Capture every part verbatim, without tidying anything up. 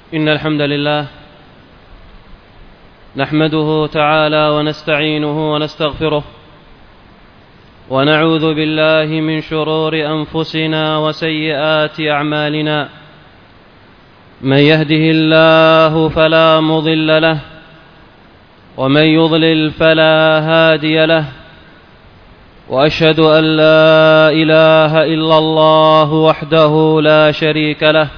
إن الحمد لله نحمده تعالى ونستعينه ونستغفره ونعوذ بالله من شرور أنفسنا وسيئات أعمالنا. من يهده الله فلا مضل له ومن يضلل فلا هادي له، وأشهد أن لا إله إلا الله وحده لا شريك له،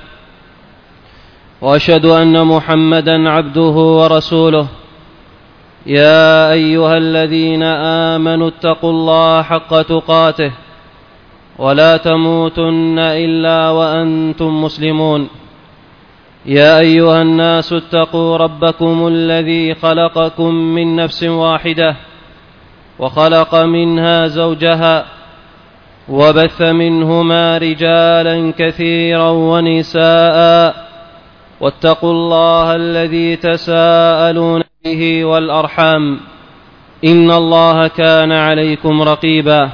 وأشهد أن محمدًا عبده ورسوله. يا أيها الذين آمنوا اتقوا الله حق تقاته ولا تموتن إلا وأنتم مسلمون. يا أيها الناس اتقوا ربكم الذي خلقكم من نفس واحدة وخلق منها زوجها وبث منهما رجالا كثيرا ونساء، واتقوا الله الذي تساءلون به والأرحام إن الله كان عليكم رقيبا.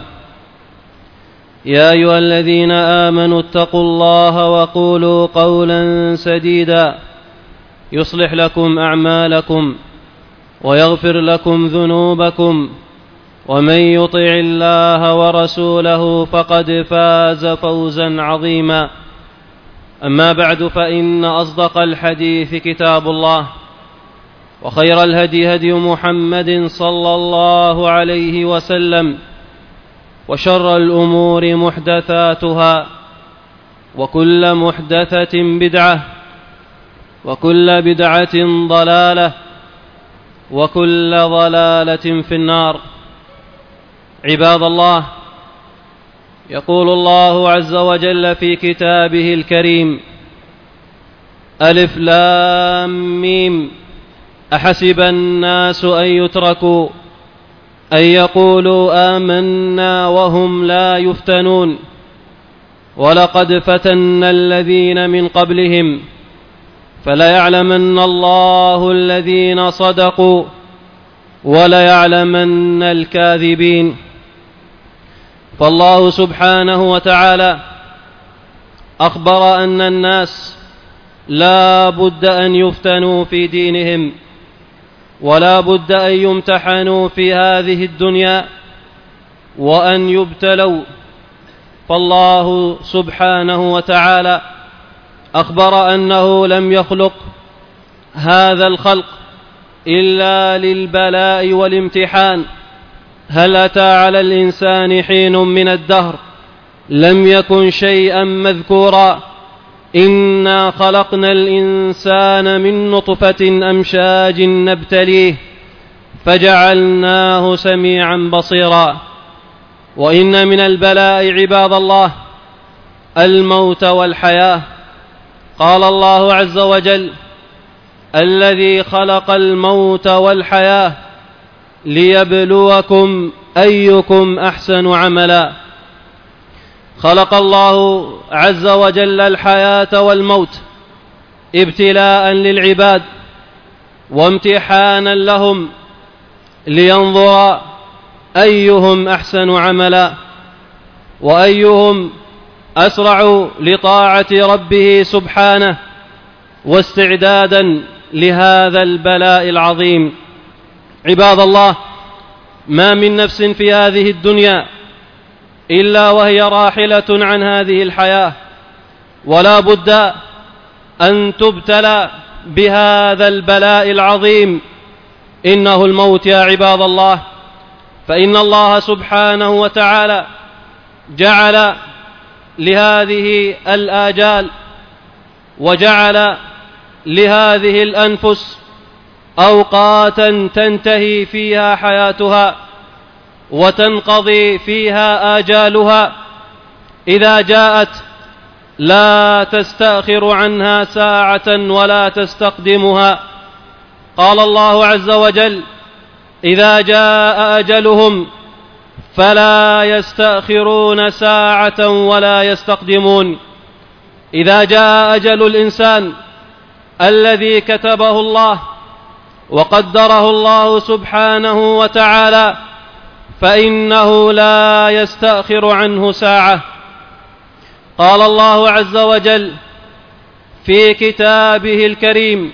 يا أيها الذين آمنوا اتقوا الله وقولوا قولا سديدا يصلح لكم أعمالكم ويغفر لكم ذنوبكم، ومن يطع الله ورسوله فقد فاز فوزا عظيما. أما بعد، فإن أصدق الحديث كتاب الله، وخير الهدي هدي محمد صلى الله عليه وسلم، وشر الأمور محدثاتها، وكل محدثة بدعة، وكل بدعة ضلالة، وكل ضلالة في النار. عباد الله، يقول الله عز وجل في كتابه الكريم: ألف لام ميم أحسب الناس أن يتركوا أن يقولوا آمنا وهم لا يفتنون ولقد فتنا الذين من قبلهم فليعلمن الله الذين صدقوا وليعلمن الكاذبين. فالله سبحانه وتعالى أخبر أن الناس لا بد أن يفتنوا في دينهم، ولا بد أن يمتحنوا في هذه الدنيا وأن يبتلوا. فالله سبحانه وتعالى أخبر أنه لم يخلق هذا الخلق إلا للبلاء والامتحان. هل أتى على الإنسان حين من الدهر لم يكن شيئا مذكورا؟ إنا خلقنا الإنسان من نطفة أمشاج نبتليه فجعلناه سميعا بصيرا. وإن من البلاء عباد الله الموت والحياة. قال الله عز وجل: الذي خلق الموت والحياة ليبلوكم أيكم أحسن عملا. خلق الله عز وجل الحياة والموت ابتلاء للعباد وامتحانا لهم لينظر أيهم أحسن عملا وأيهم أسرع لطاعة ربه سبحانه، واستعدادا لهذا البلاء العظيم. عباد الله، ما من نفس في هذه الدنيا إلا وهي راحلة عن هذه الحياة، ولا بد أن تبتلى بهذا البلاء العظيم، إنه الموت يا عباد الله. فإن الله سبحانه وتعالى جعل لهذه الآجال وجعل لهذه الأنفس أوقاتا تنتهي فيها حياتها وتنقضي فيها آجالها. إذا جاءت لا تستأخر عنها ساعة ولا تستقدمها. قال الله عز وجل: إذا جاء أجلهم فلا يستأخرون ساعة ولا يستقدمون. إذا جاء أجل الإنسان الذي كتبه الله وقدره الله سبحانه وتعالى فإنه لا يستأخر عنه ساعة. قال الله عز وجل: في كتابه الكريم: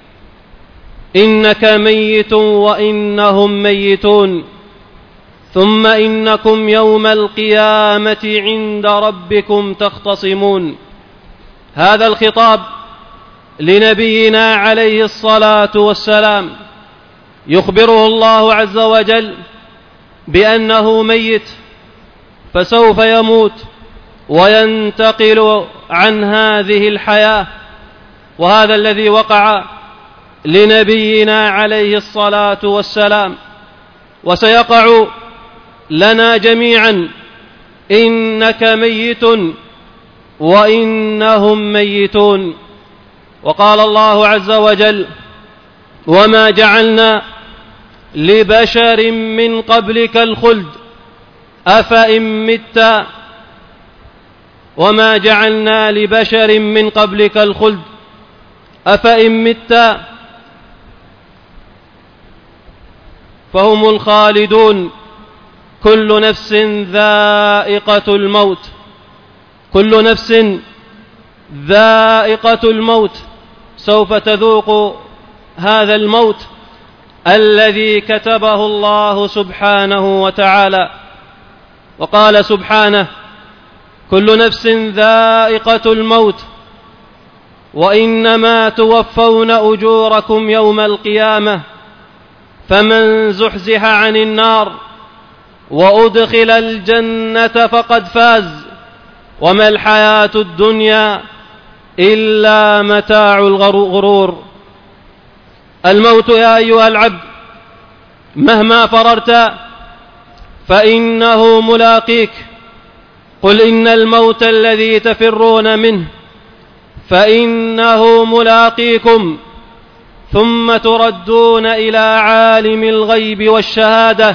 إنك ميت وإنهم ميتون ثم إنكم يوم القيامة عند ربكم تختصمون. هذا الخطاب لنبينا عليه الصلاة والسلام، يخبره الله عز وجل بأنه ميت، فسوف يموت وينتقل عن هذه الحياة. وهذا الذي وقع لنبينا عليه الصلاة والسلام، وسيقع لنا جميعا: إنك ميت وإنهم ميتون. وقال الله عز وجل: وما جعلنا لبشر من قبلك الخلد أفإن مت وما جعلنا لبشر من قبلك الخلد أفإن مت فهم الخالدون كل نفس ذائقة الموت. كل نفس ذائقة الموت، سوف تذوق هذا الموت الذي كتبه الله سبحانه وتعالى. وقال سبحانه: كل نفس ذائقة الموت وإنما توفون أجوركم يوم القيامة فمن زحزح عن النار وأدخل الجنة فقد فاز وما الحياة الدنيا إلا متاع الغرور. الموت يا أيها العبد مهما فررت فإنه ملاقيك. قل إن الموت الذي تفرون منه فإنه ملاقيكم ثم تردون إلى عالم الغيب والشهادة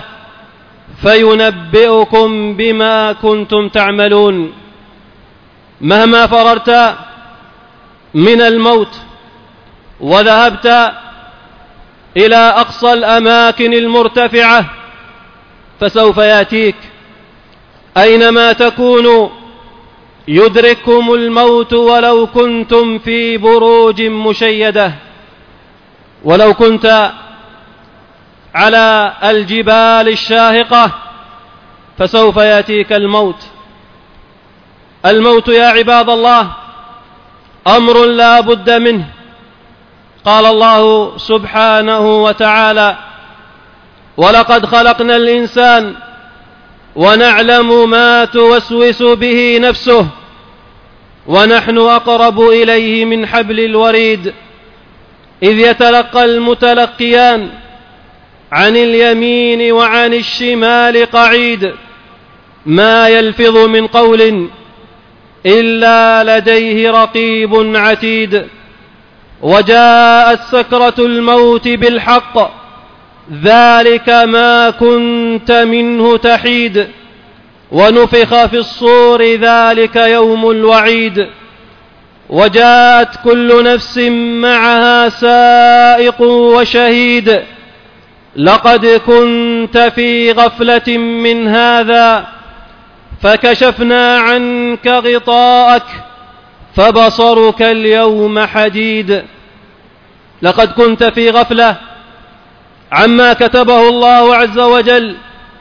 فينبئكم بما كنتم تعملون. مهما فررت من الموت وذهبت إلى أقصى الأماكن المرتفعة فسوف يأتيك. أينما تكونوا يدرككم الموت ولو كنتم في بروج مشيدة، ولو كنت على الجبال الشاهقة فسوف يأتيك الموت. الموت يا عباد الله أمر لا بد منه. قال الله سبحانه وتعالى: ولقد خلقنا الإنسان ونعلم ما توسوس به نفسه ونحن أقرب إليه من حبل الوريد إذ يتلقى المتلقيان عن اليمين وعن الشمال قعيد ما يلفظ من قول إلا لديه رقيب عتيد. وجاءت سكرة الموت بالحق ذلك ما كنت منه تحيد ونفخ في الصور ذلك يوم الوعيد. وجاءت كل نفس معها سائق وشهيد لقد كنت في غفلة من هذا فكشفنا عنك غطاءك فبصرك اليوم حديد. لقد كنت في غفلة عما كتبه الله عز وجل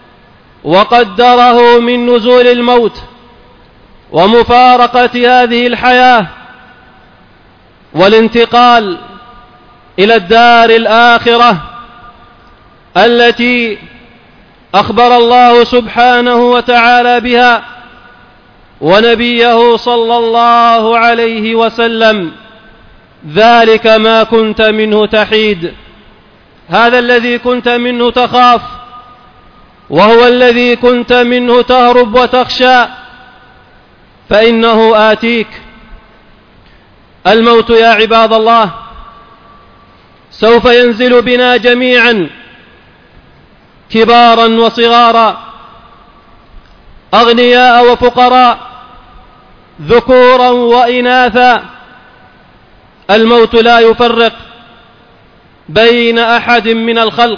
وقدره من نزول الموت ومفارقة هذه الحياة والانتقال إلى الدار الآخرة التي أخبر الله سبحانه وتعالى بها ونبيه صلى الله عليه وسلم: ذلك ما كنت منه تحيد. هذا الذي كنت منه تخاف وهو الذي كنت منه تهرب وتخشى فإنه آتيك. الموت يا عباد الله سوف ينزل بنا جميعا كبارا وصغارا، أغنياء وفقراء، ذكورا وإناثا. الموت لا يفرق بين أحد من الخلق.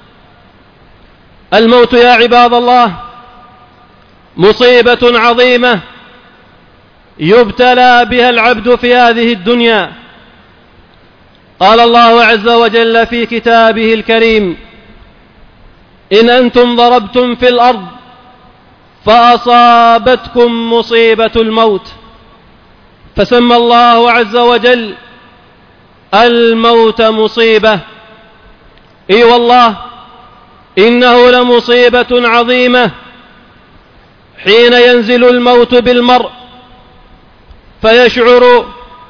الموت يا عباد الله مصيبة عظيمة يبتلى بها العبد في هذه الدنيا. قال الله عز وجل في كتابه الكريم: إن أنتم ضربتم في الأرض فأصابتكم مصيبة الموت، فسمى الله عز وجل الموت مصيبة. إي والله إنه لمصيبة عظيمة حين ينزل الموت بالمرء فيشعر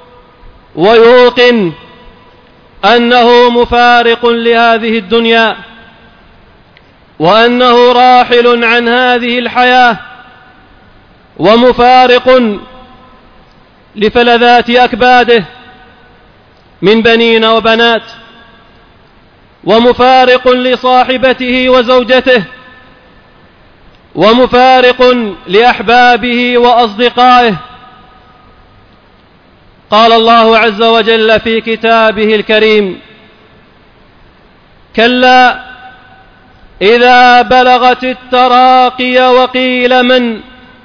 ويوقن أنه مفارق لهذه الدنيا، وأنه راحل عن هذه الحياة، ومفارق لفلذات أكباده من بنين وبنات، ومفارق لصاحبته وزوجته، ومفارق لأحبابه وأصدقائه. قال الله عز وجل في كتابه الكريم: كلا إذا بلغت التراقي وقيل من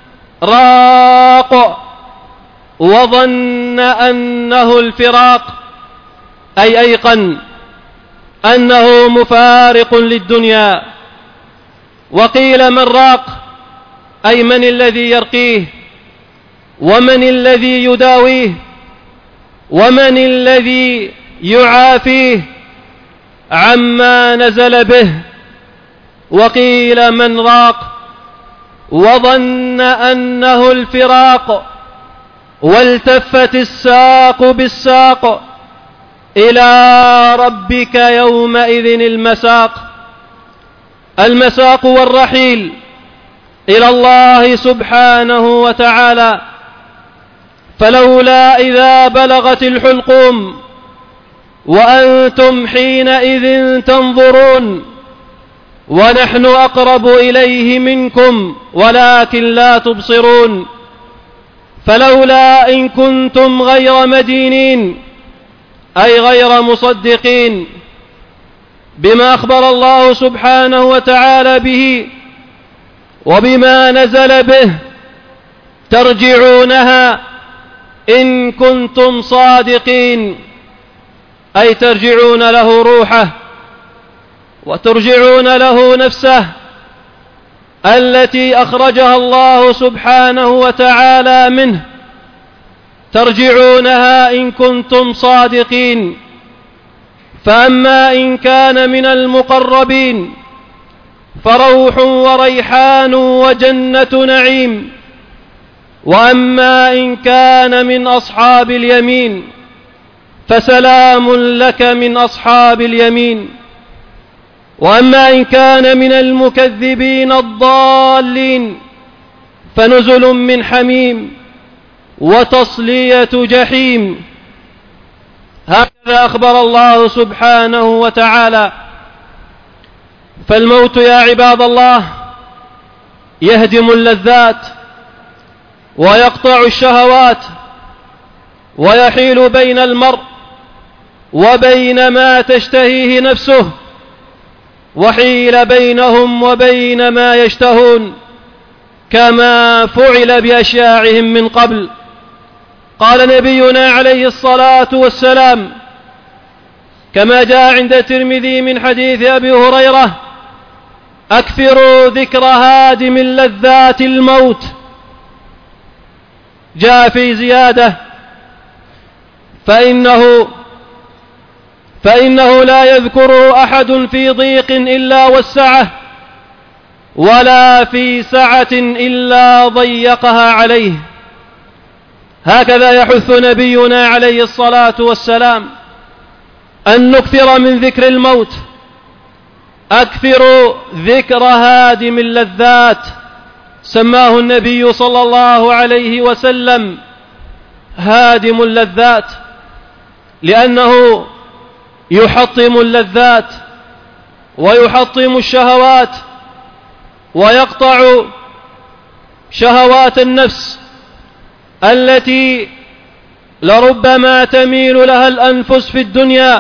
راق وظن أنه الفراق، أي أيقن أنه مفارق للدنيا. وقيل من راق، أي من الذي يرقيه، ومن الذي يداويه، ومن الذي يعافيه عما نزل به. وقيل من راق وظن أنه الفراق، والتفت الساق بالساق، إلى ربك يومئذ المساق. المساق والرحيل إلى الله سبحانه وتعالى. فلولا إذا بلغت الحلقوم وأنتم حينئذ تنظرون ونحن أقرب إليه منكم ولكن لا تبصرون. فلولا إن كنتم غير مدينين، أي غير مصدقين بما أخبر الله سبحانه وتعالى به وبما نزل به، ترجعونها إن كنتم صادقين، أي ترجعون له روحه وترجعون له نفسه التي أخرجها الله سبحانه وتعالى منه، ترجعونها إن كنتم صادقين. فأما إن كان من المقربين فروح وريحان وجنة نعيم، وأما إن كان من أصحاب اليمين فسلام لك من أصحاب اليمين. وأما إن كان من المكذبين الضالين فنزل من حميم وتصلية جحيم. هكذا أخبر الله سبحانه وتعالى. فالموت يا عباد الله يهدم اللذات ويقطع الشهوات ويحيل بين المرء وبين ما تشتهيه نفسه، وحيل بينهم وبين ما يشتهون، كما فعل بأشياعهم من قبل. قال نبينا عليه الصلاة والسلام كما جاء عند الترمذي من حديث أبي هريرة: أكثروا ذكر هادم اللذات الموت. جاء في زيادة: فإنه فإنه لا يذكر أحد في ضيق إلا وسعه، ولا في سعة إلا ضيقها عليه. هكذا يحث نبينا عليه الصلاة والسلام أن نكثر من ذكر الموت. أكثروا ذكر هادم اللذات، سماه النبي صلى الله عليه وسلم هادم اللذات، لأنه يحطم اللذات ويحطم الشهوات ويقطع شهوات النفس التي لربما تميل لها الأنفس في الدنيا.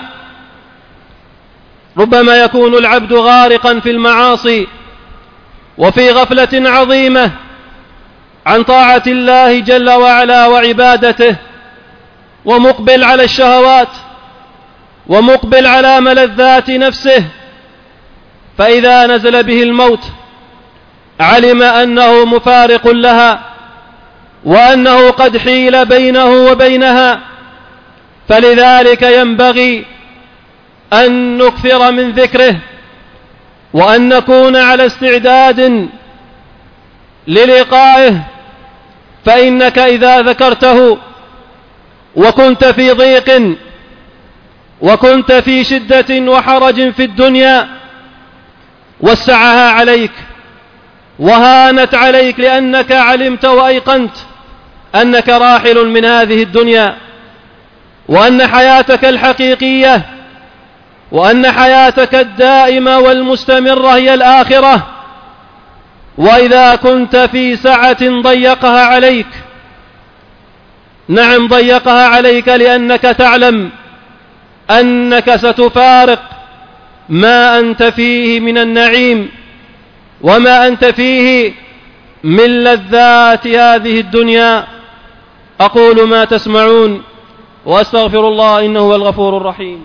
ربما يكون العبد غارقا في المعاصي وفي غفلة عظيمة عن طاعة الله جل وعلا وعبادته، ومقبل على الشهوات، ومقبل على ملذات نفسه، فإذا نزل به الموت علم أنه مفارق لها، وأنه قد حيل بينه وبينها. فلذلك ينبغي أن نكثر من ذكره، وأن نكون على استعداد للقائه، فإنك إذا ذكرته وكنت في ضيق وكنت في شدة وحرج في الدنيا وسعها عليك وهانت عليك، لأنك علمت وأيقنت أنك راحل من هذه الدنيا، وأن حياتك الحقيقية وأن حياتك الدائمة والمستمرة هي الآخرة. وإذا كنت في سعة ضيقها عليك، نعم ضيقها عليك لأنك تعلم أنك ستفارق ما أنت فيه من النعيم وما أنت فيه من لذات هذه الدنيا. أقول ما تسمعون وأستغفر الله إنه هو الغفور الرحيم.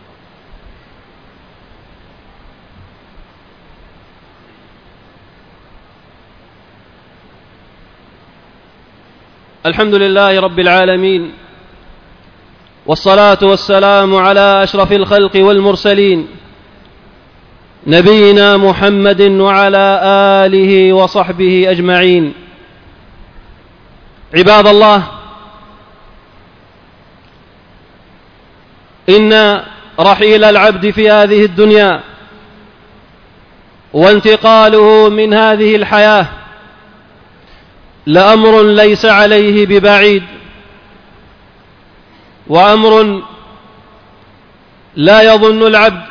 الحمد لله رب العالمين، والصلاة والسلام على أشرف الخلق والمرسلين، نبينا محمد وعلى آله وصحبه أجمعين. عباد الله، إن رحيل العبد في هذه الدنيا وانتقاله من هذه الحياة لأمر ليس عليه ببعيد، وأمر لا يظن العبد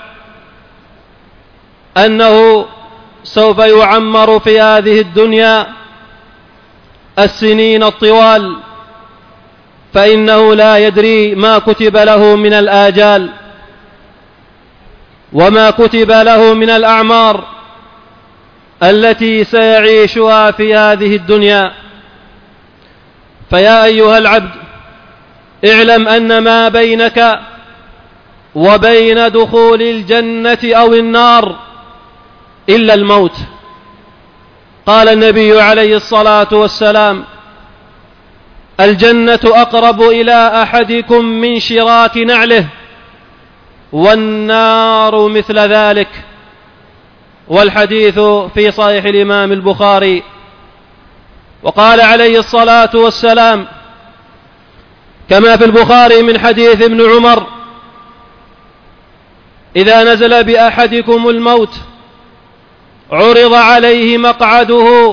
أنه سوف يعمر في هذه الدنيا السنين الطوال، فإنه لا يدري ما كتب له من الآجال وما كتب له من الأعمار التي سيعيشها في هذه الدنيا. فيا أيها العبد، اعلم أن ما بينك وبين دخول الجنة أو النار إلا الموت. قال النبي عليه الصلاة والسلام: الجنة أقرب إلى أحدكم من شراك نعله، والنار مثل ذلك. والحديث في صحيح الإمام البخاري. وقال عليه الصلاة والسلام كما في البخاري من حديث ابن عمر: إذا نزل بأحدكم الموت عرض عليه مقعده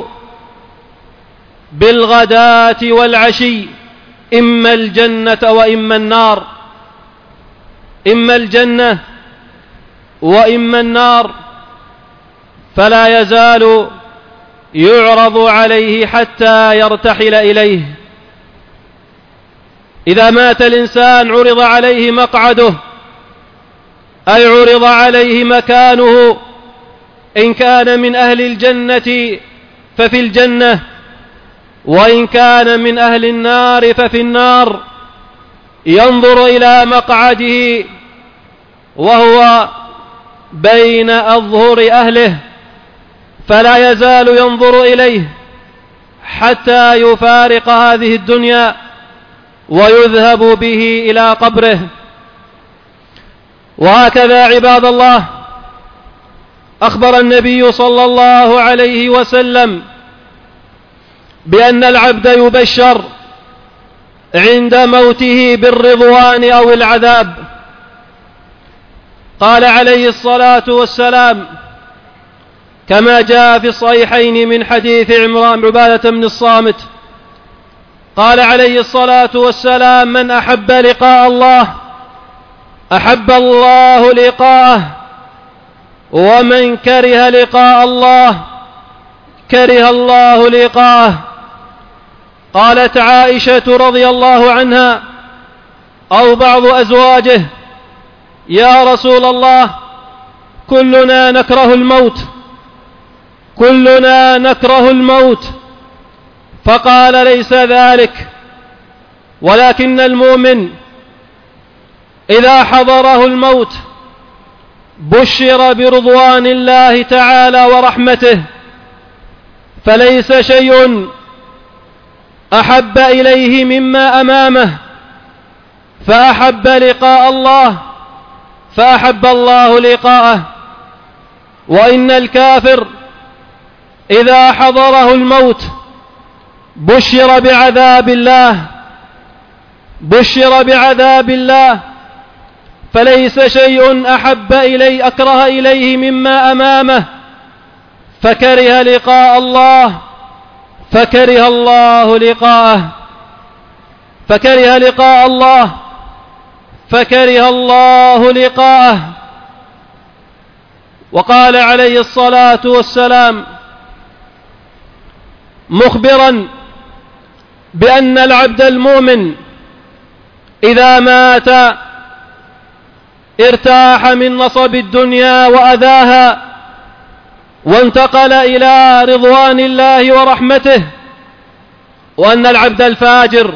بالغداة والعشي، إما الجنة وإما النار، إما الجنة وإما النار، فلا يزال يعرض عليه حتى يرتحل إليه. إذا مات الإنسان عرض عليه مقعده، أي عرض عليه مكانه، إن كان من أهل الجنة ففي الجنة، وإن كان من أهل النار ففي النار. ينظر إلى مقعده وهو بين أظهر أهله، فلا يزال ينظر إليه حتى يفارق هذه الدنيا ويذهب به إلى قبره. وهكذا عباد الله، أخبر النبي صلى الله عليه وسلم بأن العبد يبشر عند موته بالرضوان أو العذاب. قال عليه الصلاة والسلام كما جاء في الصحيحين من حديث عمران عبادة بن الصامت، قال عليه الصلاة والسلام: من أحب لقاء الله أحب الله لقاءه، ومن كره لقاء الله كره الله لقاءه. قالت عائشة رضي الله عنها أو بعض أزواجه: يا رسول الله، كلنا نكره الموت كلنا نكره الموت فقال ليس ذلك، ولكن المؤمن إذا حضره الموت بشر برضوان الله تعالى ورحمته، فليس شيء أحب إليه مما أمامه، فأحب لقاء الله فأحب الله لقاءه. وإن الكافر إذا حضره الموت بشر بعذاب الله بشر بعذاب الله فليس شيء أحب إليه أكره إليه مما أمامه، فكره لقاء الله فكره الله لقاءه فكره لقاء الله فكره الله لقاءه. وقال عليه الصلاة والسلام مخبرا بأن العبد المؤمن إذا مات ارتاح من نصب الدنيا وأذاها، وانتقل إلى رضوان الله ورحمته. وأن العبد الفاجر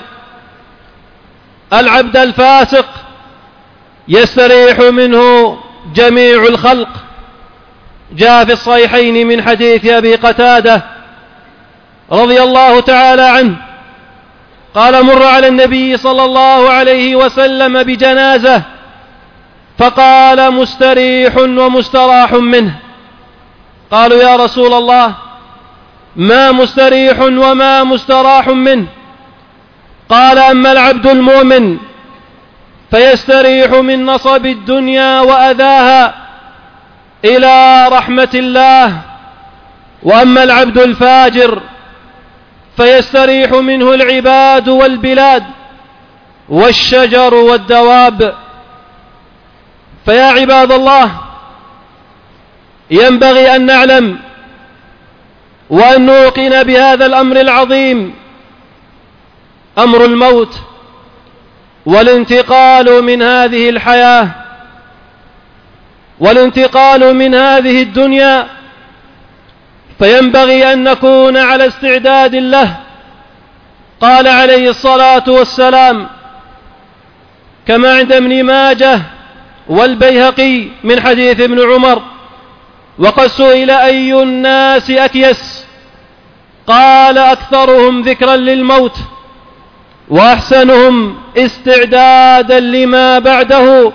العبد الفاسق يستريح منه جميع الخلق. جاء في الصحيحين من حديث أبي قتادة رضي الله تعالى عنه قال مر على النبي صلى الله عليه وسلم بجنازة فقال مستريح ومستراح منه. قالوا يا رسول الله ما مستريح وما مستراح منه؟ قال أما العبد المؤمن فيستريح من نصب الدنيا وأذاها إلى رحمة الله، وأما العبد الفاجر فيستريح منه العباد والبلاد والشجر والدواب. فيا عباد الله، ينبغي أن نعلم وأن نوقن بهذا الأمر العظيم، أمر الموت والانتقال من هذه الحياة والانتقال من هذه الدنيا، فينبغي أن نكون على استعداد له. قال عليه الصلاة والسلام كما عند ابن ماجه والبيهقي من حديث ابن عمر وقد سئل أي الناس أكيس؟ قال أكثرهم ذكرا للموت وأحسنهم استعدادا لما بعده.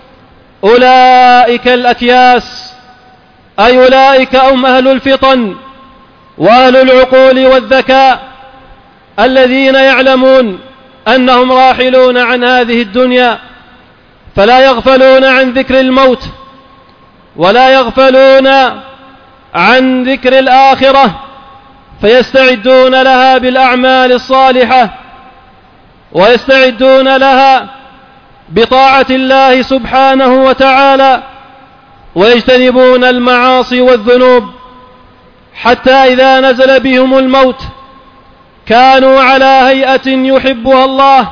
أولئك الأكياس أي أولئك هم أهل الفطن وأهل العقول والذكاء الذين يعلمون أنهم راحلون عن هذه الدنيا، فلا يغفلون عن ذكر الموت ولا يغفلون عن ذكر الآخرة، فيستعدون لها بالأعمال الصالحة ويستعدون لها بطاعة الله سبحانه وتعالى، ويجتنبون المعاصي والذنوب، حتى إذا نزل بهم الموت كانوا على هيئة يحبها الله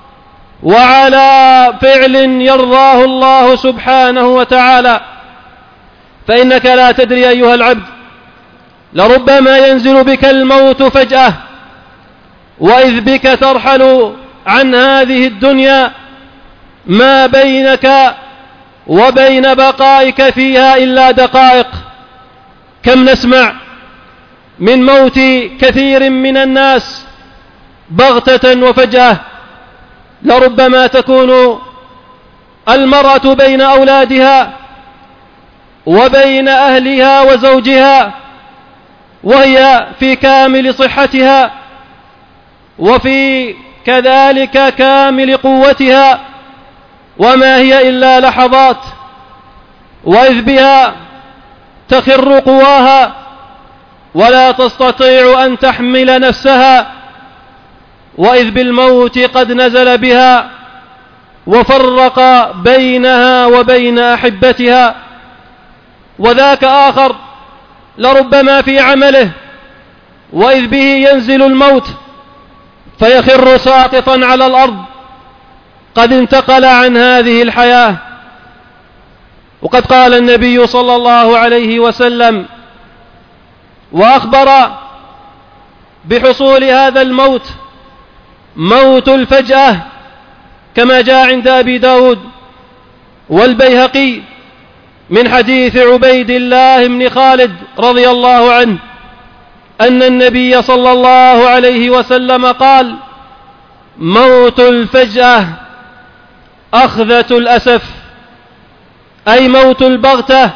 وعلى فعل يرضاه الله سبحانه وتعالى. فإنك لا تدري أيها العبد، لربما ينزل بك الموت فجأة وإذ بك ترحل عن هذه الدنيا ما بينك وبين بقائك فيها إلا دقائق. كم نسمع من موت كثير من الناس بغتة وفجأة. لربما تكون المرأة بين أولادها وبين أهلها وزوجها وهي في كامل صحتها وفي كذلك كامل قوتها، وما هي إلا لحظات، وإذ بها تخر قواها ولا تستطيع أن تحمل نفسها، وإذ بالموت قد نزل بها وفرق بينها وبين أحبتها. وذاك آخر لربما في عمله وإذ به ينزل الموت فيخر ساقطا على الأرض قد انتقل عن هذه الحياة. وقد قال النبي صلى الله عليه وسلم وأخبر بحصول هذا الموت موت الفجأة، كما جاء عند أبي داود والبيهقي من حديث عبيد الله بن خالد رضي الله عنه أن النبي صلى الله عليه وسلم قال: موت الفجأة أخذة الأسف، أي موت البغتة،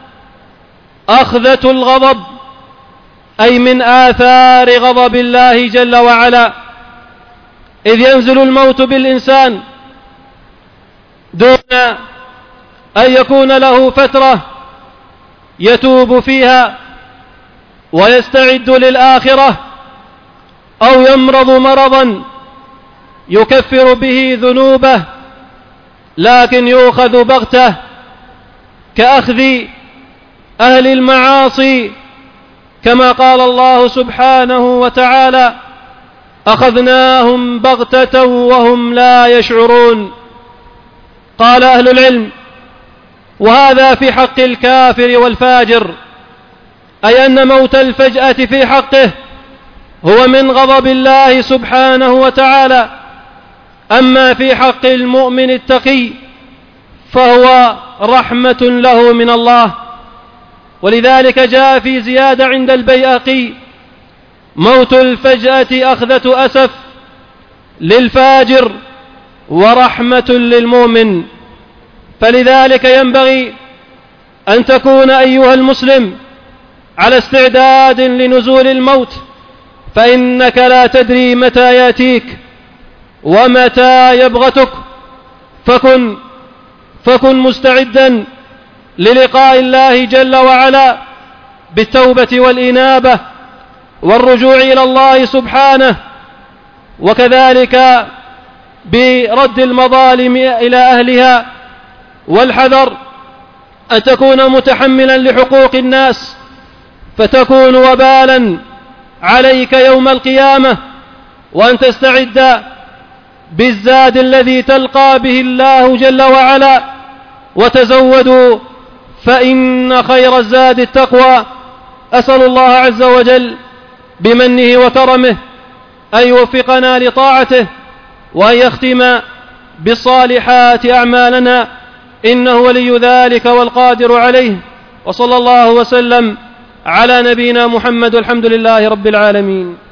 أخذة الغضب، أي من آثار غضب الله جل وعلا، إذ ينزل الموت بالإنسان دون أن يكون له فترة يتوب فيها ويستعد للآخرة، أو يمرض مرضا يكفر به ذنوبه، لكن يؤخذ بغتة كأخذ أهل المعاصي، كما قال الله سبحانه وتعالى: أخذناهم بغتة وهم لا يشعرون. قال أهل العلم: وهذا في حق الكافر والفاجر، أي أن موت الفجأة في حقه هو من غضب الله سبحانه وتعالى، أما في حق المؤمن التقي فهو رحمة له من الله. ولذلك جاء في زيادة عند البيهقي: موت الفجأة أخذة أسف للفاجر ورحمة للمؤمن. فلذلك ينبغي أن تكون أيها المسلم على استعداد لنزول الموت، فإنك لا تدري متى يأتيك ومتى يبغتك، فكن فكن مستعدا للقاء الله جل وعلا بالتوبة والإنابة والرجوع إلى الله سبحانه، وكذلك برد المظالم إلى أهلها، والحذر أن تكون متحملا لحقوق الناس فتكون وبالا عليك يوم القيامة، وأن تستعد بالزاد الذي تلقى به الله جل وعلا. وتزودوا فإن خير الزاد التقوى. أسأل الله عز وجل بمنه وكرمه أن يوفقنا لطاعته وأن يختم بالصالحات أعمالنا، إنه ولي ذلك والقادر عليه. وصلى الله وسلم على نبينا محمد، والحمد لله رب العالمين.